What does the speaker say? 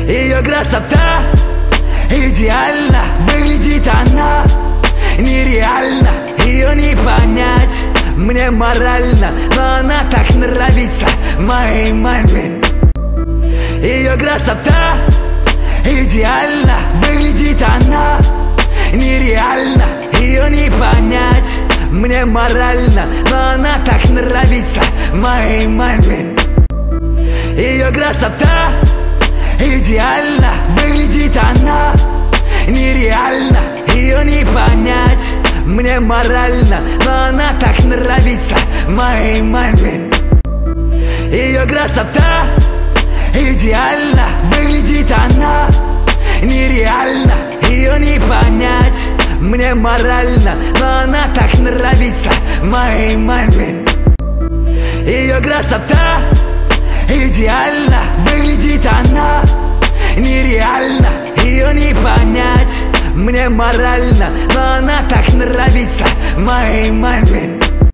Ее красота идеально, выглядит она нереально. Ее не понять мне морально, но она так нравится моей маме. Ее красота идеально, выглядит она нереально. Ее не понять мне морально, но она так нравится моей маме. Ее красота идеально, выглядит она нереально. Ее не понять мне морально, но она так нравится моей маме. Ее красота идеально, выглядит она нереально. Ее не понять мне морально, но она так нравится моей маме. Ее красота идеально, выглядит она нереально. Ее не понять мне морально, но она так нравится моей маме.